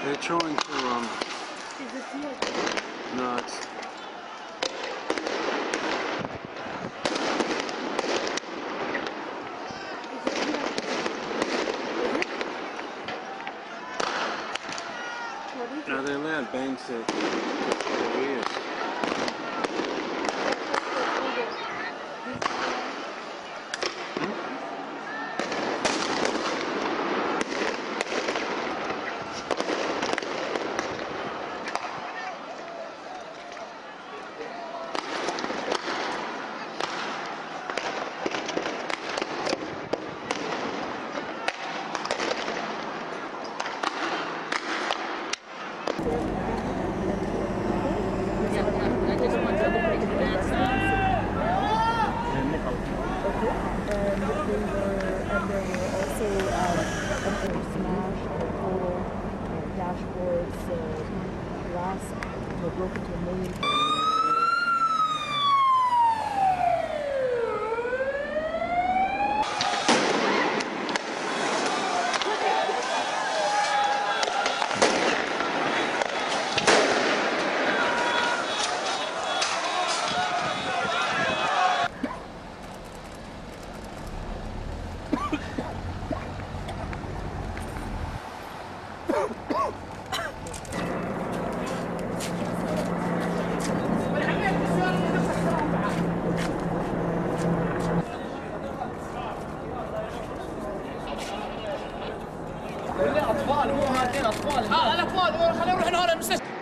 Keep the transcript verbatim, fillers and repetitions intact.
They're trying to, um... Is it here? No, it's... No, they're loud bangs there. Their ears. Dashboards, uh, glass were broken to a million. اطفال مو هاتين اطفال. ها الاطفال خلينا نروح نهار المستشفى.